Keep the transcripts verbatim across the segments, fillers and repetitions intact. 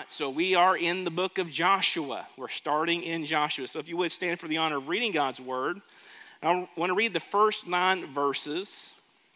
so we are in the book of Joshua. We're starting in Joshua. So if you would stand for the honor of reading God's word. I want to read the first nine verses.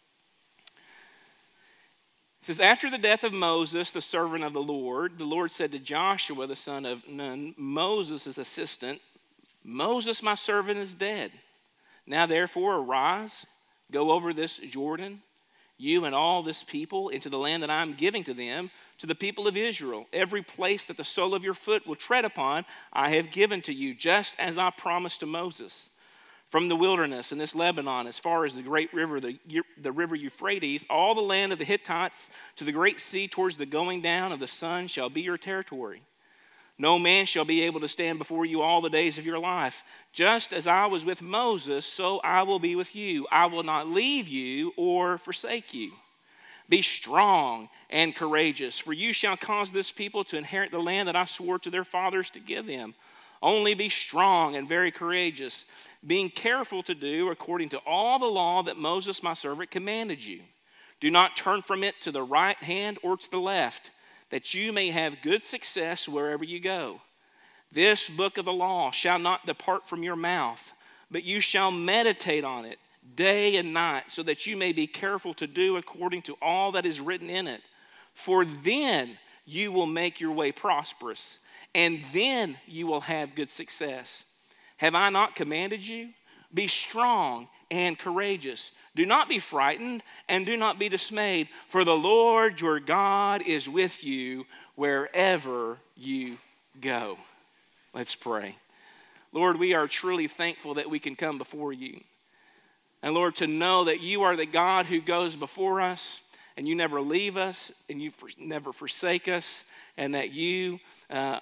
It says, after the death of Moses, the servant of the Lord, the Lord said to Joshua, the son of Nun, Moses' assistant, Moses, my servant, is dead. Now therefore arise, go over this Jordan, you and all this people, into the land that I am giving to them, to the people of Israel. Every place that the sole of your foot will tread upon, I have given to you, just as I promised to Moses. From the wilderness and this Lebanon, as far as the great river, the, the river Euphrates, all the land of the Hittites, to the great sea towards the going down of the sun shall be your territory. No man shall be able to stand before you all the days of your life. Just as I was with Moses, so I will be with you. I will not leave you or forsake you. Be strong and courageous, for you shall cause this people to inherit the land that I swore to their fathers to give them. Only be strong and very courageous, being careful to do according to all the law that Moses my servant commanded you. Do not turn from it to the right hand or to the left, that you may have good success wherever you go. This book of the law shall not depart from your mouth, but you shall meditate on it day and night, so that you may be careful to do according to all that is written in it. For then you will make your way prosperous, and then you will have good success. Have I not commanded you? Be strong and courageous. Do not be frightened and do not be dismayed, for the Lord your God is with you wherever you go. Let's pray. Lord, we are truly thankful that we can come before you. And Lord, to know that you are the God who goes before us, and you never leave us, and you never forsake us, and that you uh,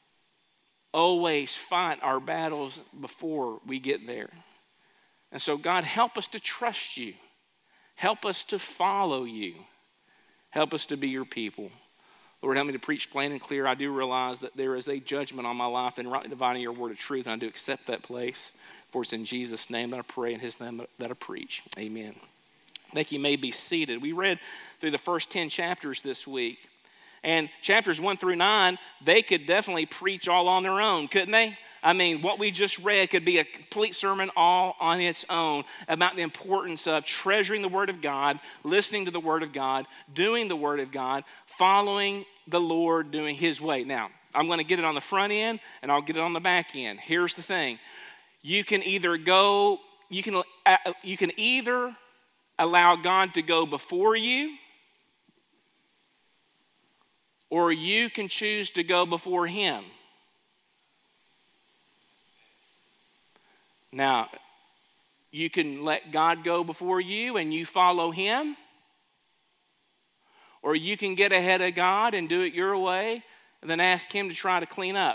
always fight our battles before we get there. And so, God, help us to trust you. Help us to follow you. Help us to be your people. Lord, help me to preach plain and clear. I do realize that there is a judgment on my life and rightly dividing your word of truth, and I do accept that place. For it's in Jesus' name that I pray, in his name that I preach. Amen. I think you may be seated. We read through the first ten chapters this week. And chapters one through nine, they could definitely preach all on their own, couldn't they? I mean, what we just read could be a complete sermon all on its own about the importance of treasuring the Word of God, listening to the Word of God, doing the Word of God, following the Lord, doing his way. Now, I'm going to get it on the front end and I'll get it on the back end. Here's the thing. You can either go, you can, uh, you can either allow God to go before you, or you can choose to go before him. Now, you can let God go before you and you follow him, or you can get ahead of God and do it your way and then ask him to try to clean up.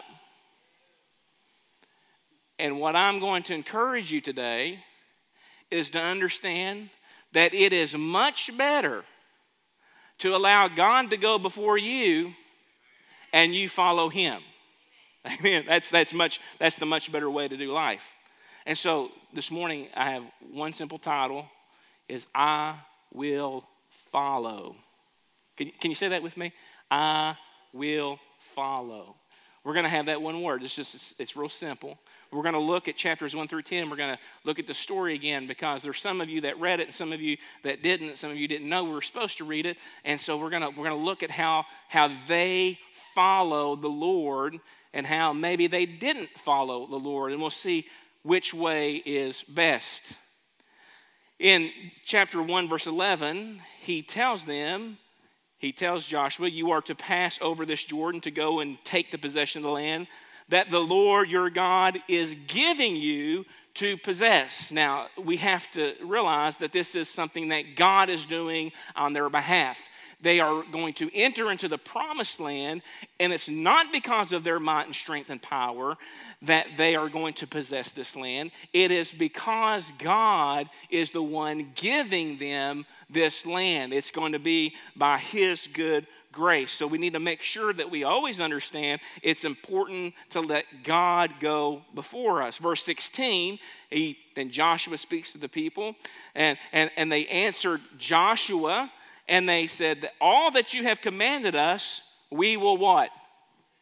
And what I'm going to encourage you today is to understand that it is much better to allow God to go before you and you follow him. Amen. That's, that's, much, that's the much better way to do life. And so this morning I have one simple title, is I will follow. Can, can you say that with me? I will follow. We're going to have that one word. It's just, it's, it's real simple. We're going to look at chapters one through ten. We're going to look at the story again, because there's some of you that read it and some of you that didn't. Some of you didn't know we were supposed to read it. And so we're going to, we're going to look at how, how they followed the Lord and how maybe they didn't follow the Lord. And we'll see which way is best. In chapter one, verse eleven, he tells them, he tells Joshua, you are to pass over this Jordan to go and take the possession of the land that the Lord your God is giving you to possess. Now, we have to realize that this is something that God is doing on their behalf. They are going to enter into the promised land, and it's not because of their might and strength and power that they are going to possess this land. It is because God is the one giving them this land. It's going to be by his good grace. So we need to make sure that we always understand it's important to let God go before us. Verse sixteen, he, then Joshua speaks to the people, and, and, and they answered Joshua, and they said that all that you have commanded us, we will what?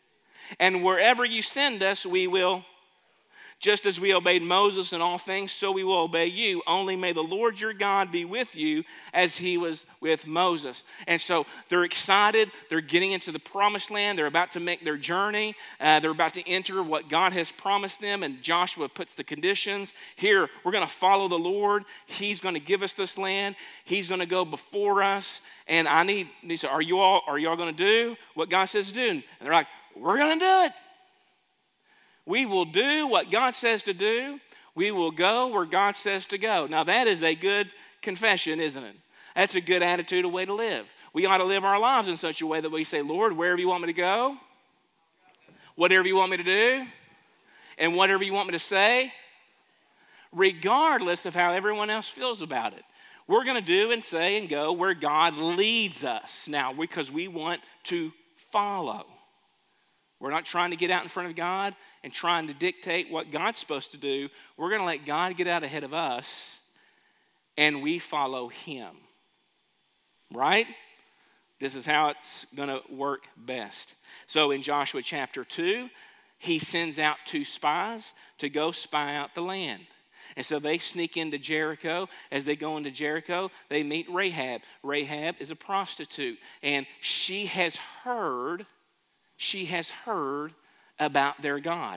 And wherever you send us, we will. Just as we obeyed Moses in all things, so we will obey you. Only may the Lord your God be with you as he was with Moses. And so they're excited. They're getting into the promised land. They're about to make their journey. Uh, they're about to enter what God has promised them. And Joshua puts the conditions. Here, we're going to follow the Lord. He's going to give us this land. He's going to go before us. And I need, he said, are you all, are you all going to do what God says to do? And they're like, we're going to do it. We will do what God says to do. We will go where God says to go. Now that is a good confession, isn't it? That's a good attitude, a way to live. We ought to live our lives in such a way that we say, Lord, wherever you want me to go, whatever you want me to do, and whatever you want me to say, regardless of how everyone else feels about it. We're going to do and say and go where God leads us. Now, because we want to follow. We're not trying to get out in front of God and trying to dictate what God's supposed to do. We're going to let God get out ahead of us, and we follow him. Right? This is how it's going to work best. So in Joshua chapter two, he sends out two spies to go spy out the land. And so they sneak into Jericho. As they go into Jericho, they meet Rahab. Rahab is a prostitute, and she has heard She has heard about their God.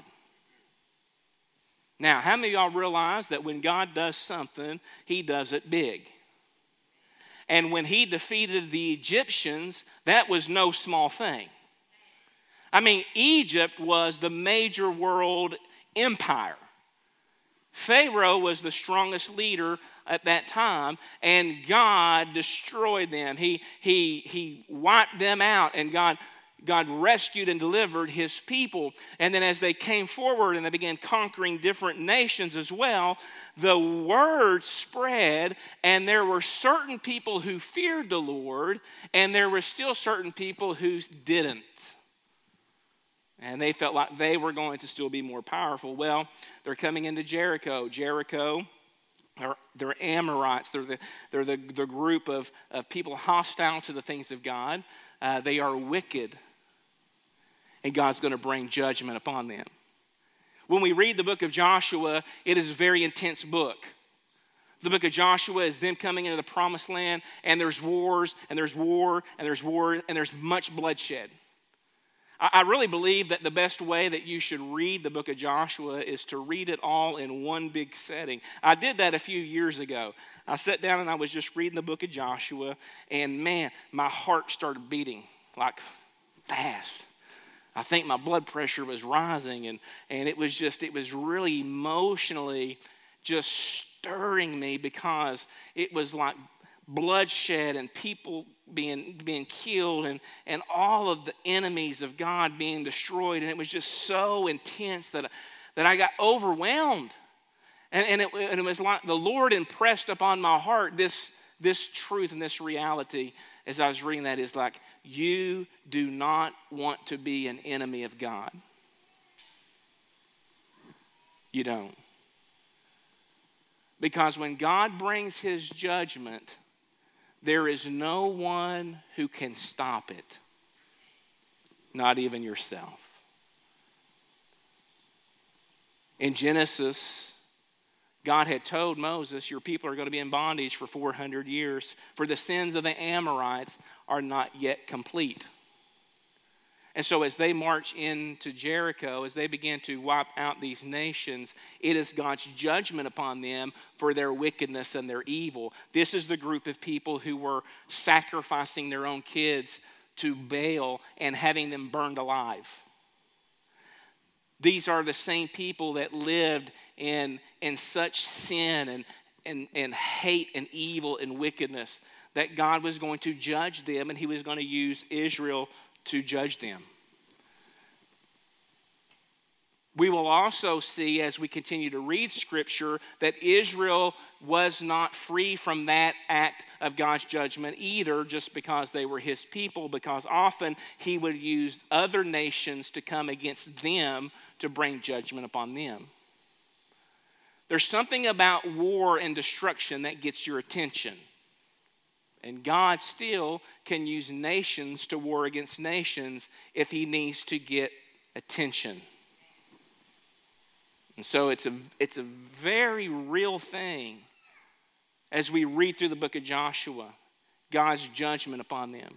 Now, how many of y'all realize that when God does something, he does it big? And when he defeated the Egyptians, that was no small thing. I mean, Egypt was the major world empire. Pharaoh was the strongest leader at that time, and God destroyed them. He, he, he wiped them out, and God God rescued and delivered his people. And then as they came forward and they began conquering different nations as well, the word spread, and there were certain people who feared the Lord, and there were still certain people who didn't. And they felt like they were going to still be more powerful. Well, they're coming into Jericho. Jericho, they're, they're Amorites. They're the, they're the, the group of, of people hostile to the things of God. Uh, they are wicked. And God's going to bring judgment upon them. When we read the book of Joshua, it is a very intense book. The book of Joshua is them coming into the promised land, and there's wars, and there's war, and there's war, and there's much bloodshed. I, I really believe that the best way that you should read the book of Joshua is to read it all in one big setting. I did that a few years ago. I sat down and I was just reading the book of Joshua, and man, my heart started beating like fast. I think my blood pressure was rising, and, and it was just, it was really emotionally just stirring me, because it was like bloodshed and people being being killed, and, and all of the enemies of God being destroyed. And it was just so intense that, that I got overwhelmed. And, and, it, and it was like the Lord impressed upon my heart this, this truth and this reality as I was reading that, is like, you do not want to be an enemy of God. You don't. Because when God brings his judgment, there is no one who can stop it. Not even yourself. In Genesis, God had told Moses, your people are going to be in bondage for four hundred years, for the sins of the Amorites are not yet complete. And so as they march into Jericho, as they begin to wipe out these nations, it is God's judgment upon them for their wickedness and their evil. This is the group of people who were sacrificing their own kids to Baal and having them burned alive. These are the same people that lived in, in such sin and, and, and hate and evil and wickedness that God was going to judge them, and he was going to use Israel to judge them. We will also see, as we continue to read Scripture, that Israel was not free from that act of God's judgment either, just because they were his people, because often he would use other nations to come against them to bring judgment upon them. There's something about war and destruction that gets your attention. And God still can use nations to war against nations if he needs to get attention. And so it's a, it's a very real thing as we read through the book of Joshua, God's judgment upon them.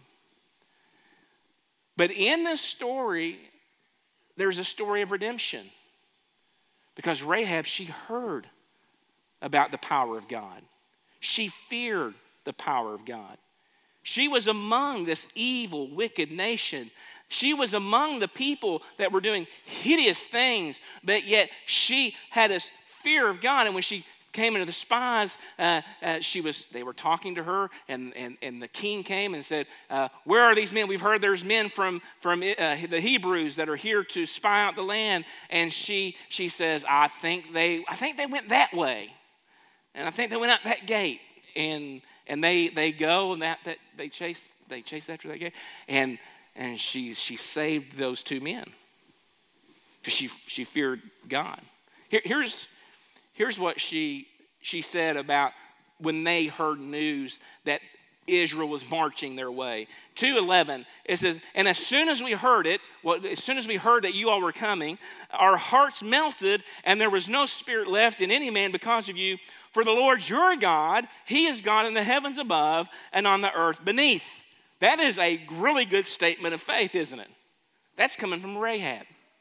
But in this story, there's a story of redemption. Because Rahab, she heard about the power of God. She feared the power of God. She was among this evil, wicked nation. She was among the people that were doing hideous things, but yet she had this fear of God. And when she came into the spies, uh, uh, she was. They were talking to her, and, and, and the king came and said, uh, where are these men? We've heard there's men from, from uh, the Hebrews that are here to spy out the land. And she she says, I think they I think they went that way. And I think they went out that gate. And and they they go and that, that they chase they chase after that gate. And and she she saved those two men. Because she she feared God. Here, here's Here's what she, she said about when they heard news that Israel was marching their way. two eleven, it says, and as soon as we heard it, well, as soon as we heard that you all were coming, our hearts melted, and there was no spirit left in any man because of you. For the Lord your God, he is God in the heavens above and on the earth beneath. That is a really good statement of faith, isn't it? That's coming from Rahab.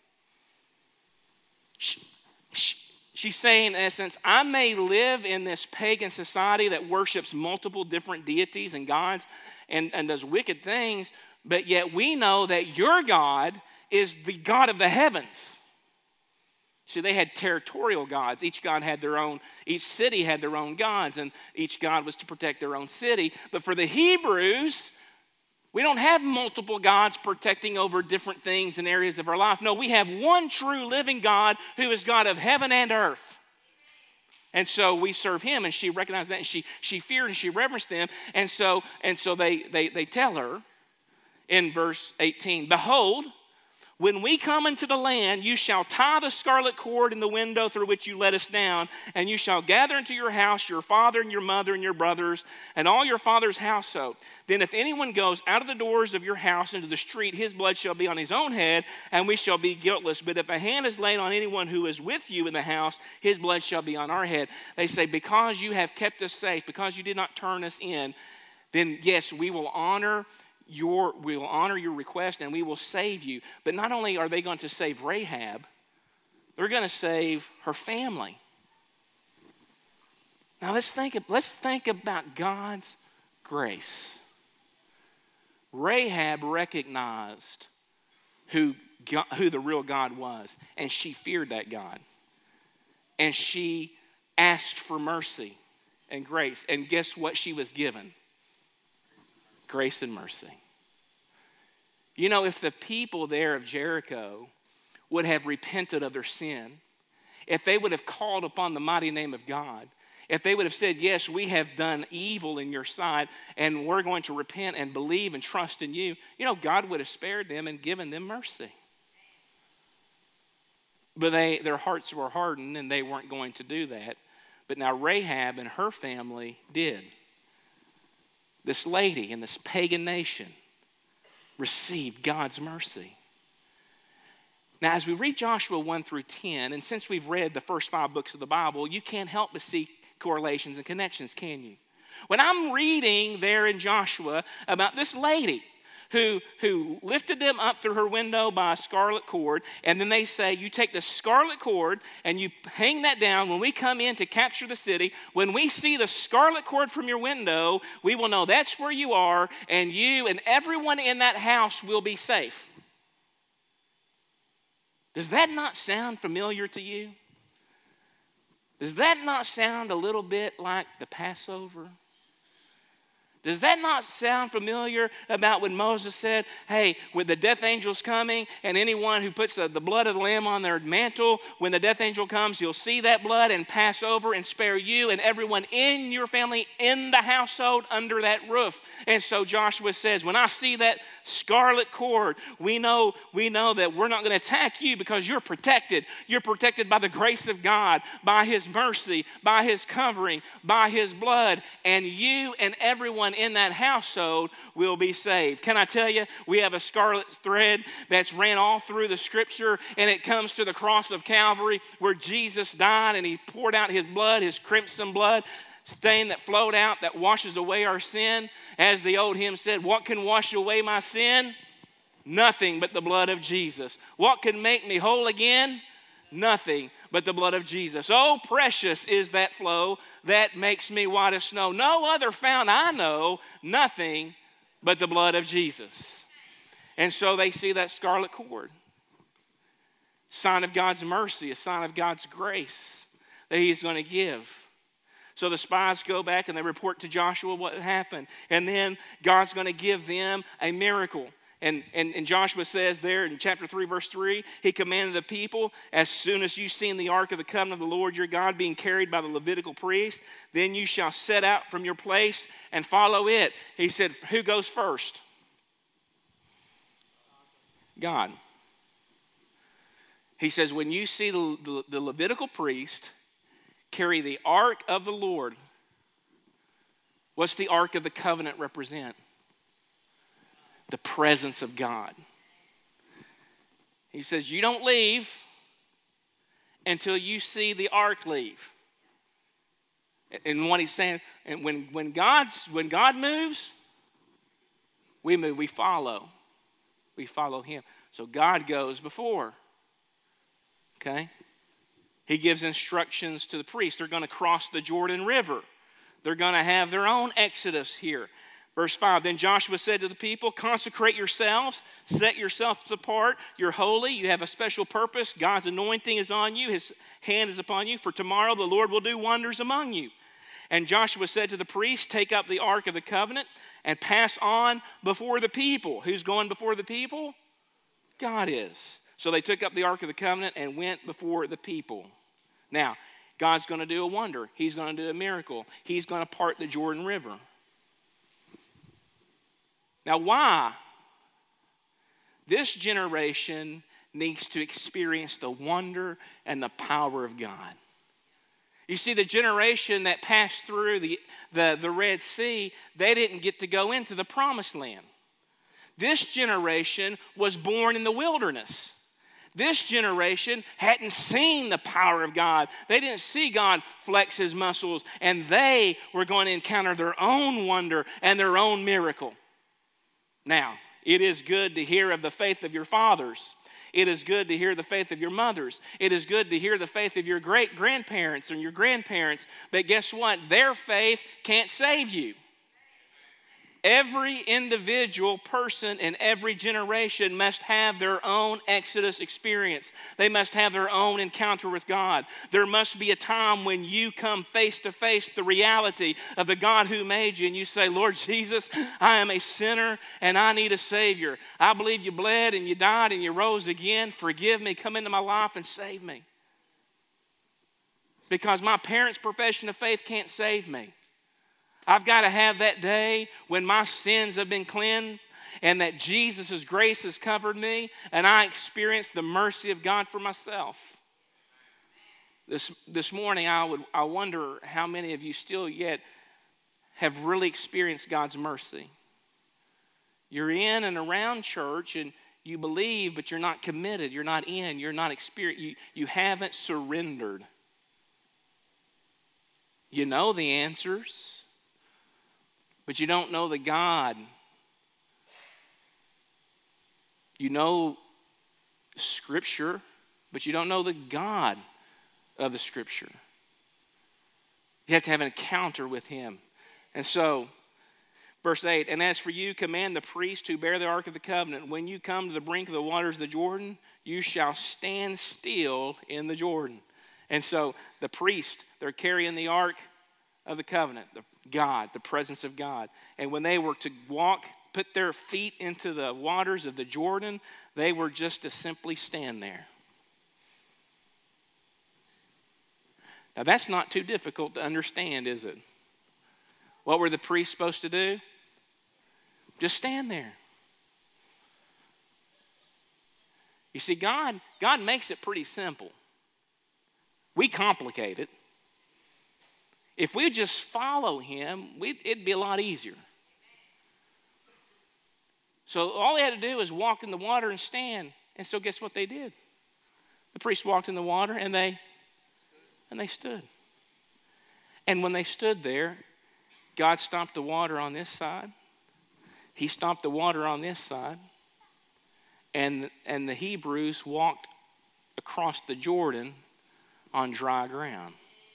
She, she, She's saying, in essence, I may live in this pagan society that worships multiple different deities and gods and, and does wicked things, but yet we know that your God is the God of the heavens. See, they had territorial gods. Each god had their own, each city had their own gods, and each god was to protect their own city. But for the Hebrews, we don't have multiple gods protecting over different things and areas of our life. No, we have one true living God who is God of heaven and earth. And so we serve him, and she recognized that, and she she feared and she reverenced them. And so and so they they they tell her in verse eighteen, behold, when we come into the land, you shall tie the scarlet cord in the window through which you let us down, and you shall gather into your house your father and your mother and your brothers and all your father's household. Then if anyone goes out of the doors of your house into the street, his blood shall be on his own head, and we shall be guiltless. But if a hand is laid on anyone who is with you in the house, his blood shall be on our head. They say, because you have kept us safe, because you did not turn us in, then yes, we will honor Your, we will honor your request and we will save you. But not only are they going to save Rahab, they're going to save her family. Now let's think, let's think about God's grace. Rahab recognized who, God, who the real God was, and she feared that God. And she asked for mercy and grace. And guess what she was given? Grace and mercy. You know, if the people there of Jericho would have repented of their sin, if they would have called upon the mighty name of God, if they would have said, yes, we have done evil in your sight, and we're going to repent and believe and trust in you, you know, God would have spared them and given them mercy. But they, their hearts were hardened, and they weren't going to do that. But now Rahab and her family did. This lady in this pagan nation received God's mercy. Now, as we read Joshua one through ten, and since we've read the first five books of the Bible, you can't help but see correlations and connections, can you? When I'm reading there in Joshua about this lady who, who lifted them up through her window by a scarlet cord, and then they say, you take the scarlet cord and you hang that down. When we come in to capture the city, when we see the scarlet cord from your window, we will know that's where you are, and you and everyone in that house will be safe. Does that not sound familiar to you? Does that not sound a little bit like the Passover? Does that not sound familiar about when Moses said, hey, with the death angel's coming, and anyone who puts the, the blood of the lamb on their mantle, when the death angel comes, you'll see that blood and pass over and spare you and everyone in your family in the household under that roof. And so Joshua says, when I see that scarlet cord, we know, we know that we're not going to attack you because you're protected. You're protected by the grace of God, by his mercy, by his covering, by his blood, and you and everyone in that household will be saved. Can I tell you, we have a scarlet thread that's ran all through the scripture, and it comes to the cross of Calvary where Jesus died and he poured out his blood, his crimson blood, stain that flowed out that washes away our sin. As the old hymn said, what can wash away my sin? Nothing but the blood of Jesus. What can make me whole again? Nothing but the blood of Jesus. Oh, precious is that flow that makes me white as snow. No other fount I know, nothing but the blood of Jesus. And so they see that scarlet cord. Sign of God's mercy, a sign of God's grace that he's going to give. So the spies go back and they report to Joshua what happened. And then God's going to give them a miracle. And, and, and Joshua says there in chapter three, verse three, he commanded the people, as soon as you see the ark of the covenant of the Lord your God being carried by the Levitical priest, then you shall set out from your place and follow it. He said, who goes first? God. He says, when you see the, the, the Levitical priest carry the ark of the Lord, what's the ark of the covenant represent? The presence of God. He says, you don't leave until you see the ark leave. And what he's saying, and when, when, God's, when God moves, we move, we follow. We follow him. So God goes before. Okay? He gives instructions to the priests. They're going to cross the Jordan River. They're going to have their own exodus here. Verse five, then Joshua said to the people, consecrate yourselves, set yourselves apart. You're holy, you have a special purpose. God's anointing is on you, his hand is upon you. For tomorrow the Lord will do wonders among you. And Joshua said to the priests, take up the ark of the covenant and pass on before the people. Who's going before the people? God is. So they took up the ark of the covenant and went before the people. Now, God's going to do a wonder. He's going to do a miracle. He's going to part the Jordan River. Now, why? This generation needs to experience the wonder and the power of God. You see, the generation that passed through the, the, the Red Sea, they didn't get to go into the promised land. This generation was born in the wilderness. This generation hadn't seen the power of God. They didn't see God flex his muscles, and they were going to encounter their own wonder and their own miracle. Now, it is good to hear of the faith of your fathers. It is good to hear the faith of your mothers. It is good to hear the faith of your great-grandparents and your grandparents. But guess what? Their faith can't save you. Every individual person in every generation must have their own Exodus experience. They must have their own encounter with God. There must be a time when you come face to face the reality of the God who made you and you say, Lord Jesus, I am a sinner and I need a Savior. I believe you bled and you died and you rose again. Forgive me, come into my life and save me. Because my parents' profession of faith can't save me. I've got to have that day when my sins have been cleansed and that Jesus' grace has covered me and I experience the mercy of God for myself. This, this morning, I would I wonder how many of you still yet have really experienced God's mercy. You're in and around church and you believe, but you're not committed. You're not in. You're not experienced. You, you haven't surrendered. You know the answers. But you don't know the God. You know Scripture, but you don't know the God of the Scripture. You have to have an encounter with him. And so, verse eight, and as for you, command the priests who bear the ark of the covenant, when you come to the brink of the waters of the Jordan, you shall stand still in the Jordan. And so the priests, they're carrying the ark of the covenant, the God, the presence of God. And when they were to walk, put their feet into the waters of the Jordan, they were just to simply stand there. Now that's not too difficult to understand, is it? What were the priests supposed to do? Just stand there. You see, God, God makes it pretty simple. We complicate it. If we just follow him, we'd, it'd be a lot easier. So all they had to do was walk in the water and stand. And so guess what they did? The priest walked in the water and they and they stood. And when they stood there, God stopped the water on this side. He stopped the water on this side. And, and the Hebrews walked across the Jordan on dry ground.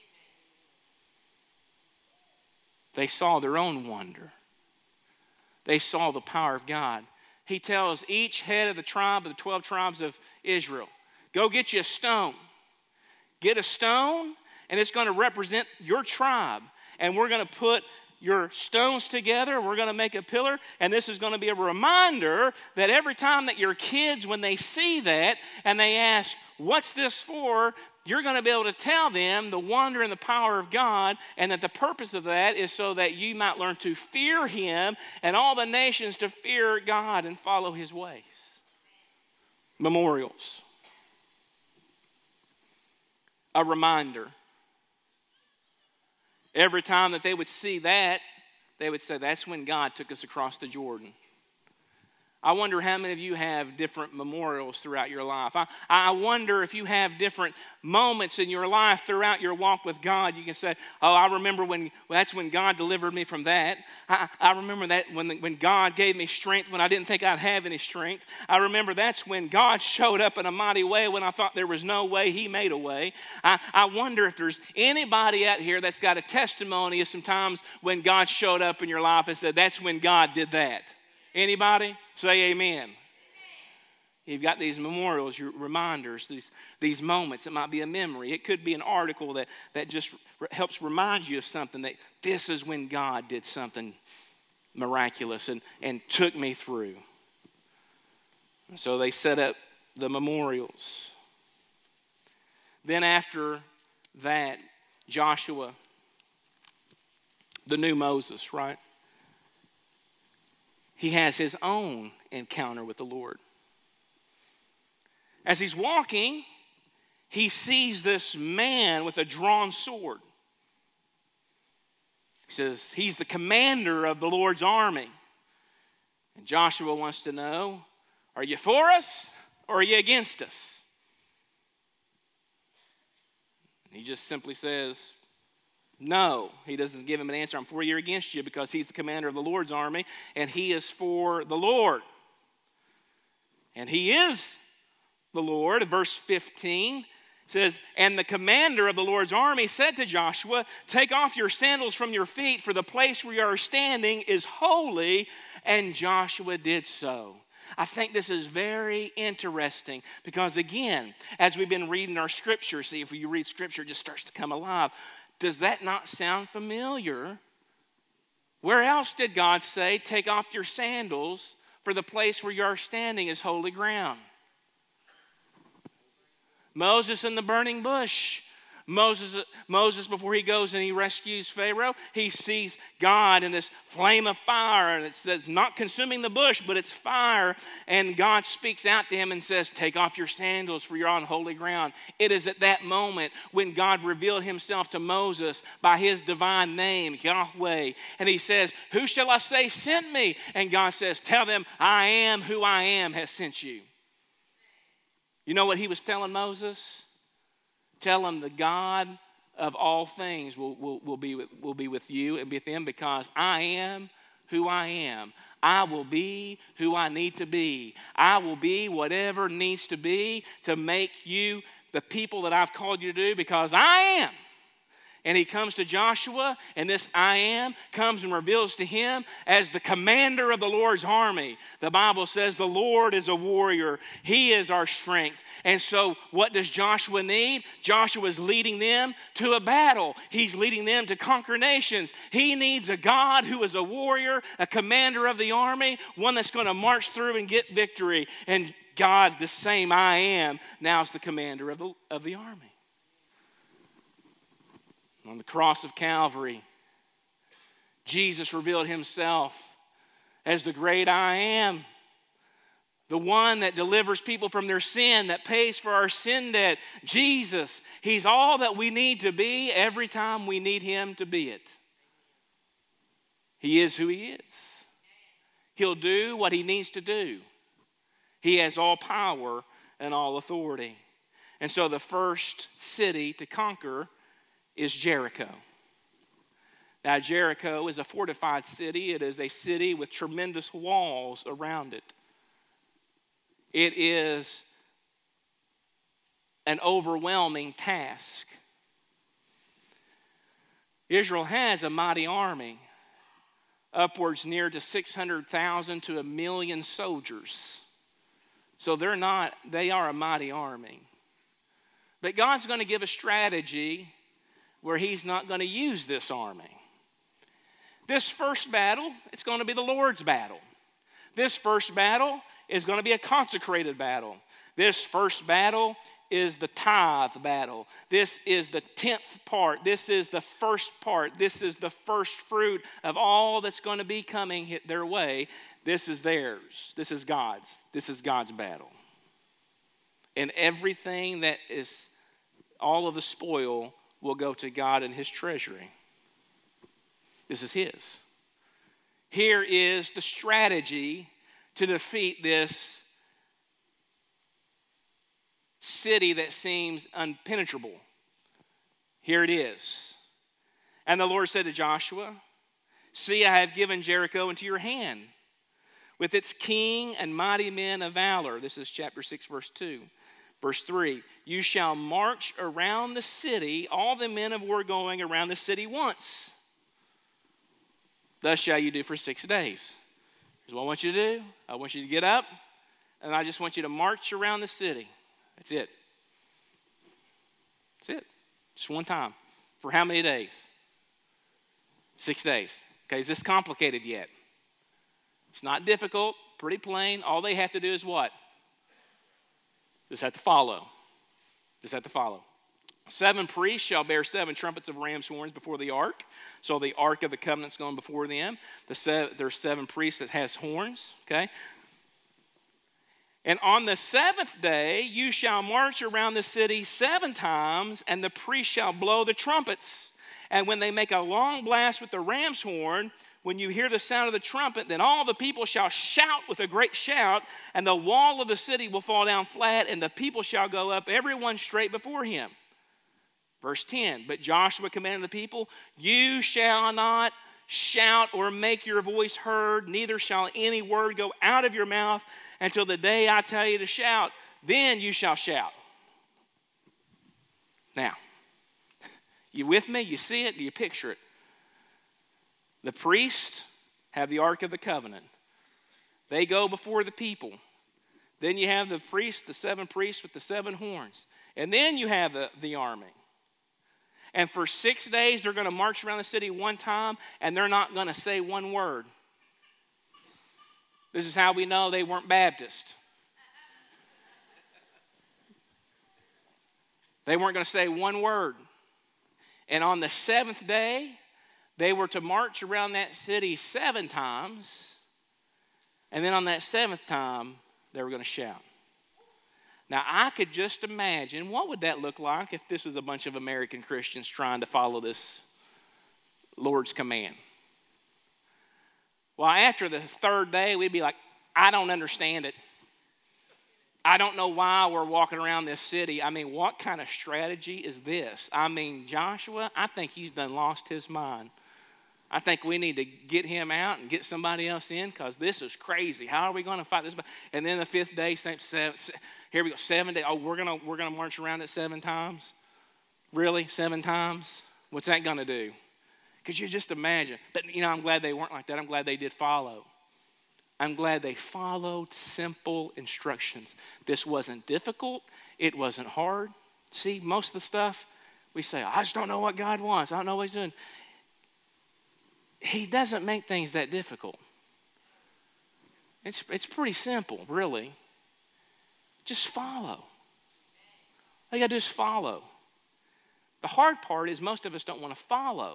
They saw their own wonder. They saw the power of God. He tells each head of the tribe of the twelve tribes of Israel, go get you a stone. Get a stone, and it's going to represent your tribe. And we're going to put your stones together. We're going to make a pillar. And this is going to be a reminder that every time that your kids, when they see that and they ask, what's this for? You're going to be able to tell them the wonder and the power of God, and that the purpose of that is so that you might learn to fear Him and all the nations to fear God and follow His ways. Memorials. A reminder. Every time that they would see that, they would say, that's when God took us across the Jordan. I wonder how many of you have different memorials throughout your life. I, I wonder if you have different moments in your life throughout your walk with God. You can say, oh, I remember when, well, that's when God delivered me from that. I, I remember that when, when God gave me strength when I didn't think I'd have any strength. I remember that's when God showed up in a mighty way when I thought there was no way. He made a way. I, I wonder if there's anybody out here that's got a testimony of some times when God showed up in your life and said, that's when God did that. Anybody? Say amen. You've got these memorials, your reminders, these, these moments. It might be a memory. It could be an article that, that just re- helps remind you of something, that this is when God did something miraculous and, and took me through. And so they set up the memorials. Then after that, Joshua, the new Moses, right? He has his own encounter with the Lord. As he's walking, he sees this man with a drawn sword. He says, he's the commander of the Lord's army. And Joshua wants to know, are you for us or are you against us? And he just simply says, no. He doesn't give him an answer. I'm for you or against you, because he's the commander of the Lord's army and he is for the Lord. And he is the Lord. Verse fifteen says, and the commander of the Lord's army said to Joshua, take off your sandals from your feet, for the place where you are standing is holy. And Joshua did so. I think this is very interesting because, again, as we've been reading our scripture, see, if you read scripture, it just starts to come alive. Does that not sound familiar? Where else did God say, take off your sandals, for the place where you are standing is holy ground? Moses in the burning bush. Moses, Moses, before he goes and he rescues Pharaoh, he sees God in this flame of fire, and it's, it's not consuming the bush, but it's fire. And God speaks out to him and says, take off your sandals, for you're on holy ground. It is at that moment when God revealed himself to Moses by his divine name, Yahweh. And he says, who shall I say sent me? And God says, tell them, I am who I am has sent you. You know what he was telling Moses? Tell him the God of all things will, will, will, be with, will be with you and with them, because I am who I am. I will be who I need to be. I will be whatever needs to be to make you the people that I've called you to do, because I am. And he comes to Joshua, and this I am comes and reveals to him as the commander of the Lord's army. The Bible says the Lord is a warrior. He is our strength. And so what does Joshua need? Joshua is leading them to a battle. He's leading them to conquer nations. He needs a God who is a warrior, a commander of the army, one that's going to march through and get victory. And God, the same I am, now is the commander of the, of the army. On the cross of Calvary, Jesus revealed himself as the great I am, the one that delivers people from their sin, that pays for our sin debt. Jesus, he's all that we need to be every time we need him to be it. He is who he is. He'll do what he needs to do. He has all power and all authority. And so the first city to conquer is Jericho. Now, Jericho is a fortified city. It is a city with tremendous walls around it. It is an overwhelming task. Israel has a mighty army, upwards near to six hundred thousand to a million soldiers. So they're not, they are a mighty army. But God's going to give a strategy where he's not going to use this army. This first battle, it's going to be the Lord's battle. This first battle is going to be a consecrated battle. This first battle is the tithe battle. This is the tenth part. This is the first part. This is the first fruit of all that's going to be coming hit their way. This is theirs. This is God's. This is God's battle. And everything that is, all of the spoil will go to God and his treasury. This is his. Here is the strategy to defeat this city that seems impenetrable. Here it is. And the Lord said to Joshua, see, I have given Jericho into your hand, with its king and mighty men of valor. This is chapter six, verse two. Verse three, you shall march around the city, all the men of war going around the city once. Thus shall you do for six days. Here's what I want you to do. I want you to get up, and I just want you to march around the city. That's it. That's it. Just one time. For how many days? Six days. Okay, is this complicated yet? It's not difficult, pretty plain. All they have to do is what? Just have to follow. Just have to follow. Seven priests shall bear seven trumpets of ram's horns before the ark. So the ark of the covenant's going before them. The seven, there's seven priests that has horns, okay? And on the seventh day, you shall march around the city seven times, and the priests shall blow the trumpets. And when they make a long blast with the ram's horn, when you hear the sound of the trumpet, then all the people shall shout with a great shout, and the wall of the city will fall down flat, and the people shall go up, everyone straight before him. Verse ten, but Joshua commanded the people, you shall not shout or make your voice heard, neither shall any word go out of your mouth until the day I tell you to shout. Then you shall shout. Now, you with me? You see it? Do you picture it? The priests have the Ark of the Covenant. They go before the people. Then you have the priests, the seven priests with the seven horns. And then you have the, the army. And for six days, they're going to march around the city one time, and they're not going to say one word. This is how we know they weren't Baptist. They weren't going to say one word. And on the seventh day, they were to march around that city seven times. And then on that seventh time, they were going to shout. Now, I could just imagine, what would that look like if this was a bunch of American Christians trying to follow this Lord's command? Well, after the third day, we'd be like, I don't understand it. I don't know why we're walking around this city. I mean, what kind of strategy is this? I mean, Joshua, I think he's done lost his mind. I think we need to get him out and get somebody else in, because this is crazy. How are we going to fight this? And then the fifth day, same, seven, here we go, seven days. Oh, we're going to we're gonna march around it seven times? Really? Seven times? What's that going to do? Because you just imagine. But, you know, I'm glad they weren't like that. I'm glad they did follow. I'm glad they followed simple instructions. This wasn't difficult. It wasn't hard. See, most of the stuff we say, I just don't know what God wants. I don't know what he's doing. He doesn't make things that difficult. It's, it's pretty simple, really. Just follow. All you got to do is follow. The hard part is most of us don't want to follow.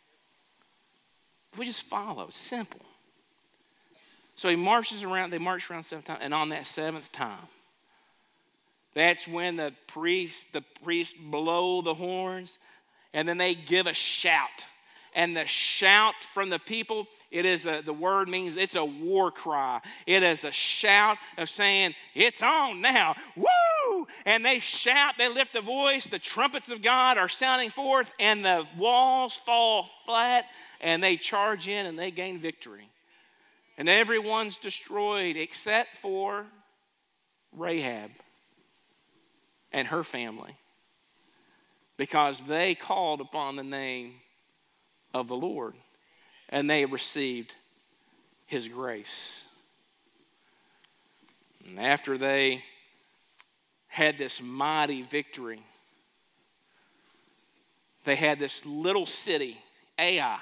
If we just follow, it's simple. So he marches around, they march around seven times, and on that seventh time, that's when the priest, the priests blow the horns, and then they give a shout. and the shout from the people, it is a, the word means it's a war cry. It is a shout of saying, it's on now. Woo! And they shout, they lift the voice, the trumpets of God are sounding forth, and the walls fall flat, and they charge in and they gain victory. And everyone's destroyed except for Rahab and her family, because they called upon the name of the Lord, and they received his grace. And after they had this mighty victory, they had this little city, Ai.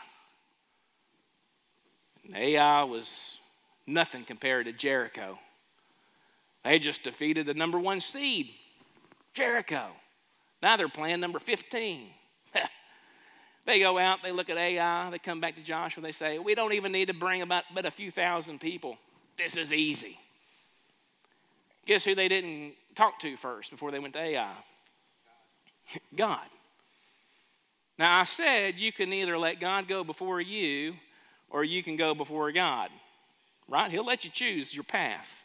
And Ai was nothing compared to Jericho. They just defeated the number one seed, Jericho. Now they're playing number fifteen. They go out, they look at Ai, they come back to Joshua, they say, we don't even need to bring about but a few thousand people. This is easy. Guess who they didn't talk to first before they went to Ai? God. Now I said you can either let God go before you or you can go before God. Right? He'll let you choose your path.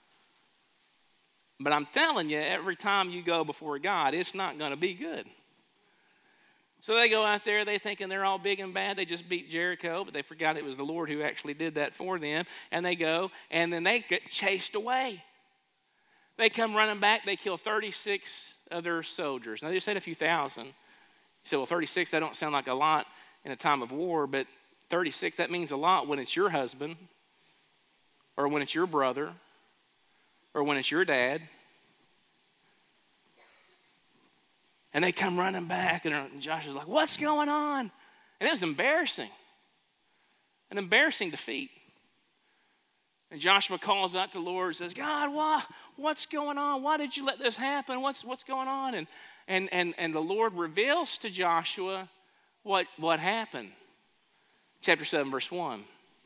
But I'm telling you, every time you go before God, it's not going to be good. So they go out there, they thinking they're all big and bad. They just beat Jericho, but they forgot it was the Lord who actually did that for them. And they go, and then they get chased away. They come running back. They kill thirty-six of their soldiers. Now, they just had a few thousand. You say, well, thirty-six, that don't sound like a lot in a time of war, but thirty-six, that means a lot when it's your husband or when it's your brother or when it's your dad. And they come running back, and Joshua's like, what's going on? And it was embarrassing. An embarrassing defeat. And Joshua calls out to the Lord and says, God, why, what's going on? Why did you let this happen? What's, what's going on? And, and, and, and the Lord reveals to Joshua what, what happened. Chapter seven, verse one.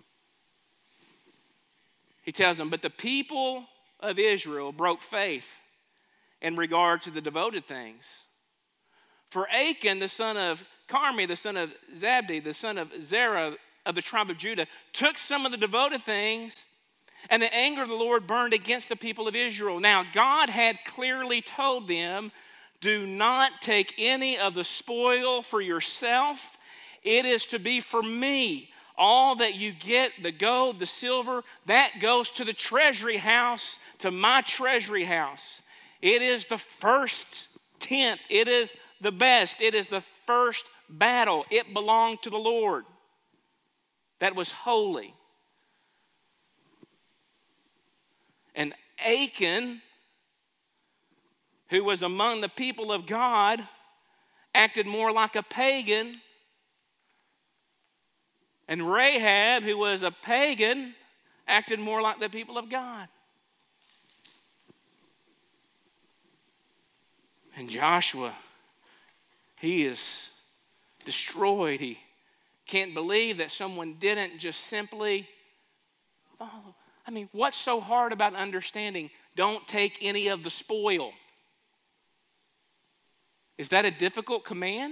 He tells them, but the people of Israel broke faith in regard to the devoted things. For Achan, the son of Carmi, the son of Zabdi, the son of Zerah of the tribe of Judah, took some of the devoted things, and the anger of the Lord burned against the people of Israel. Now, God had clearly told them, do not take any of the spoil for yourself. It is to be for me. All that you get, the gold, the silver, that goes to the treasury house, to my treasury house. It is the first tenth. It is the best. It is the first battle. It belonged to the Lord. That was holy. And Achan, who was among the people of God, acted more like a pagan. And Rahab, who was a pagan, acted more like the people of God. And Joshua, he is destroyed. He can't believe that someone didn't just simply follow. I mean, what's so hard about understanding don't take any of the spoil? Is that a difficult command?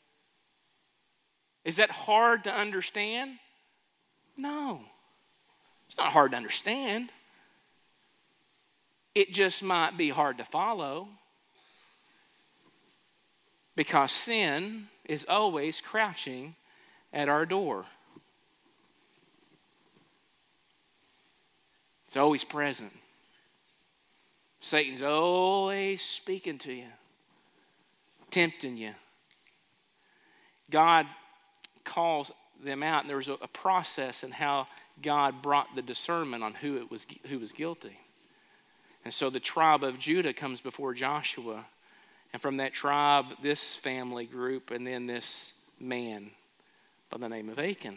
Is that hard to understand? No. It's not hard to understand. It just might be hard to follow. Because sin is always crouching at our door. It's always present. Satan's always speaking to you, tempting you. God calls them out, and there was a, a process in how God brought the discernment on who it was who was guilty. And so the tribe of Judah comes before Joshua. And from that tribe, this family group, and then this man by the name of Achan.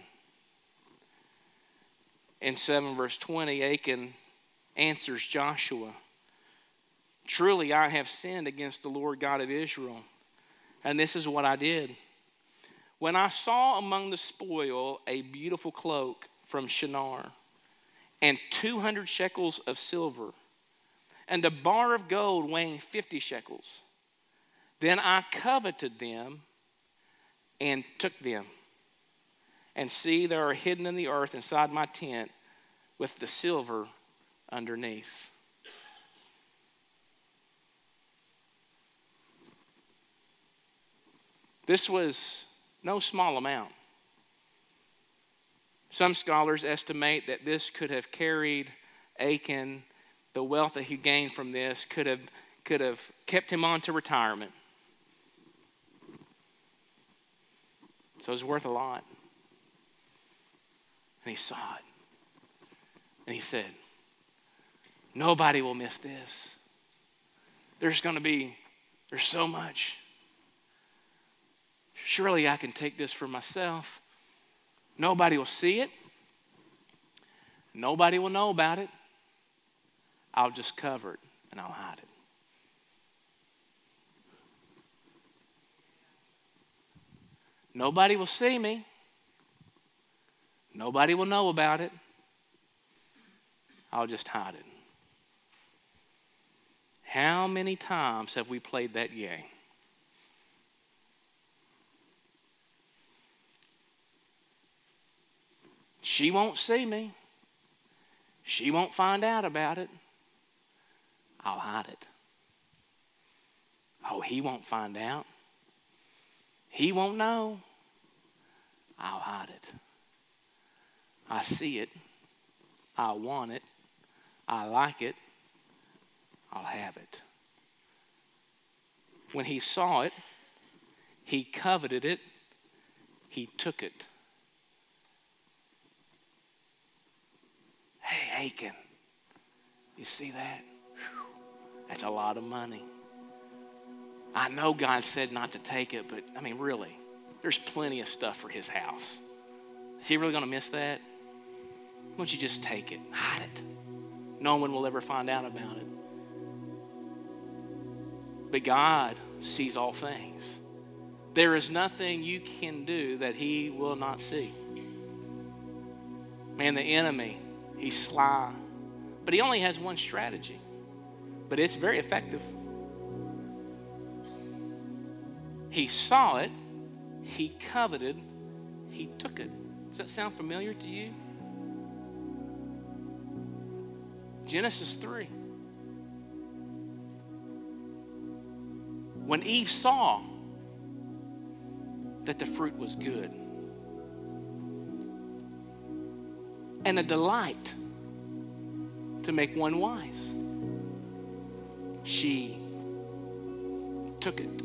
In seven verse twenty, Achan answers Joshua, truly I have sinned against the Lord God of Israel, and this is what I did. When I saw among the spoil a beautiful cloak from Shinar, and two hundred shekels of silver, and a bar of gold weighing fifty shekels, then I coveted them and took them. And see, there are hidden in the earth inside my tent with the silver underneath. This was no small amount. Some scholars estimate that this could have carried Achan, the wealth that he gained from this could have, could have kept him on to retirement. So it was worth a lot. And he saw it. And he said, nobody will miss this. There's going to be, there's so much. Surely I can take this for myself. Nobody will see it. Nobody will know about it. I'll just cover it and I'll hide it. Nobody will see me. Nobody will know about it. I'll just hide it. How many times have we played that game? She won't see me. She won't find out about it. I'll hide it. Oh, he won't find out. He won't know. I'll hide it. I see it. I want it. I like it. I'll have it. When he saw it, he coveted it. He took it. Hey, Achan, you see that? Whew, that's a lot of money. I know God said not to take it, but I mean, really, there's plenty of stuff for his house. Is he really going to miss that? Why don't you just take it, hide it? No one will ever find out about it. But God sees all things. There is nothing you can do that he will not see. Man, the enemy, he's sly. But he only has one strategy. But it's very effective. He saw it. He coveted. He took it. Does that sound familiar to you? Genesis three. When Eve saw that the fruit was good and a delight to make one wise, she took it.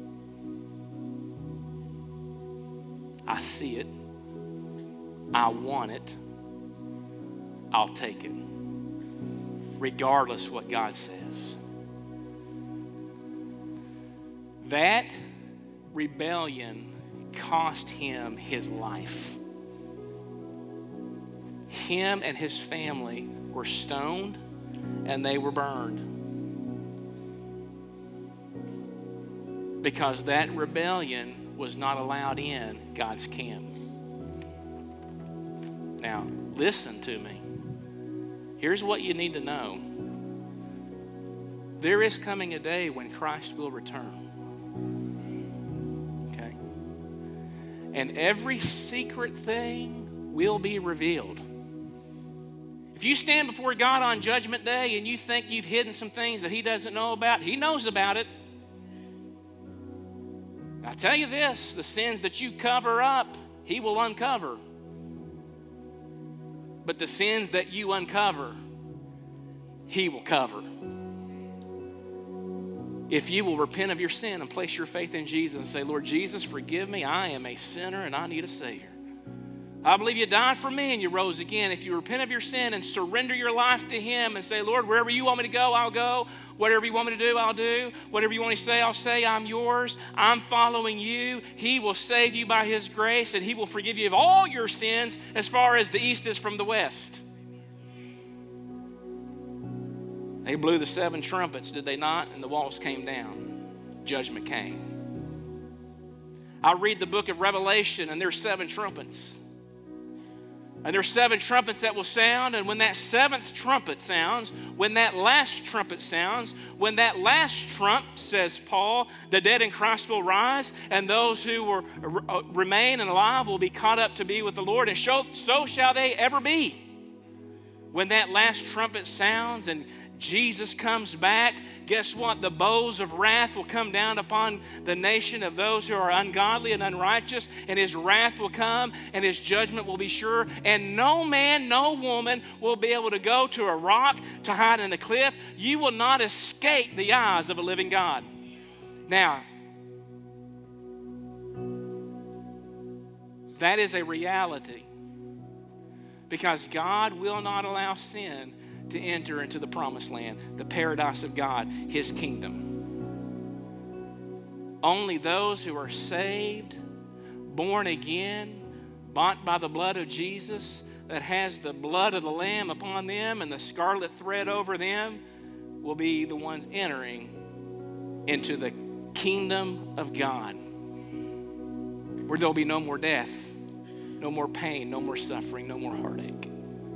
I see it. I want it. I'll take it. Regardless what God says. That rebellion cost him his life. Him and his family were stoned and they were burned. Because that rebellion was not allowed in God's camp. Now, listen to me. Here's what you need to know. There is coming a day when Christ will return. Okay? And every secret thing will be revealed. If you stand before God on Judgment Day and you think you've hidden some things that he doesn't know about, he knows about it. I tell you this, the sins that you cover up, he will uncover. But the sins that you uncover, he will cover. If you will repent of your sin and place your faith in Jesus and say, Lord Jesus, forgive me. I am a sinner and I need a Savior. I believe you died for me and you rose again. If you repent of your sin and surrender your life to him and say, Lord, wherever you want me to go, I'll go. Whatever you want me to do, I'll do. Whatever you want me to say, I'll say. I'm yours. I'm following you. He will save you by his grace and he will forgive you of all your sins as far as the east is from the west. They blew the seven trumpets, did they not? And the walls came down. Judgment came. I read the book of Revelation and there's seven trumpets. And there's seven trumpets that will sound, and when that seventh trumpet sounds, when that last trumpet sounds, when that last trump, says Paul, the dead in Christ will rise, and those who were, uh, remain and alive will be caught up to be with the Lord, and so, so shall they ever be. When that last trumpet sounds and Jesus comes back, guess what? The bows of wrath will come down upon the nation of those who are ungodly and unrighteous, and his wrath will come, and his judgment will be sure, and no man, no woman will be able to go to a rock to hide in a cliff. You will not escape the eyes of a living God. Now, that is a reality, because God will not allow sin to enter into the promised land, the paradise of God, his kingdom. Only those who are saved, born again, bought by the blood of Jesus, that has the blood of the Lamb upon them and the scarlet thread over them, will be the ones entering into the kingdom of God, where there'll be no more death, no more pain, no more suffering, no more heartache.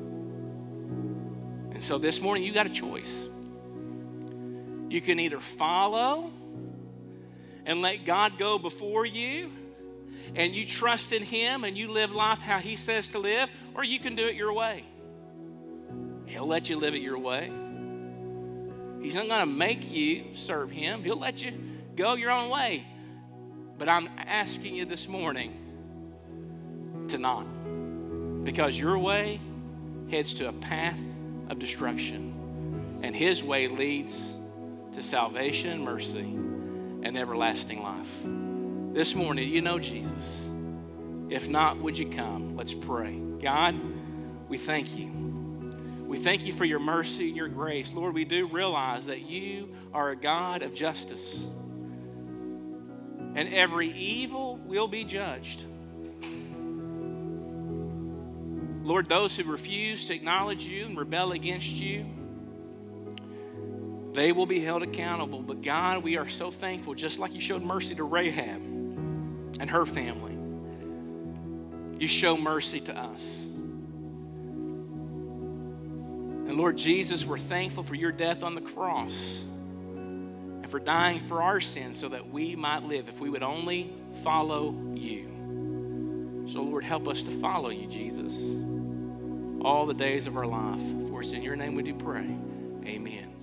And so this morning, you got a choice. You can either follow and let God go before you, and you trust in him and you live life how he says to live, or you can do it your way. He'll let you live it your way. He's not going to make you serve him. He'll let you go your own way. But I'm asking you this morning to not, because your way heads to a path of destruction, and his way leads to salvation and mercy and everlasting life. This morning, you know Jesus. If not, would you come? Let's pray. God, we thank you. We thank you for your mercy and your grace. Lord, we do realize that you are a God of justice, and every evil will be judged. Lord, those who refuse to acknowledge you and rebel against you, they will be held accountable. But God, we are so thankful, just like you showed mercy to Rahab and her family, you show mercy to us. And Lord Jesus, we're thankful for your death on the cross and for dying for our sins so that we might live if we would only follow you. So Lord, help us to follow you, Jesus, all the days of our life. For it's in your name we do pray. Amen.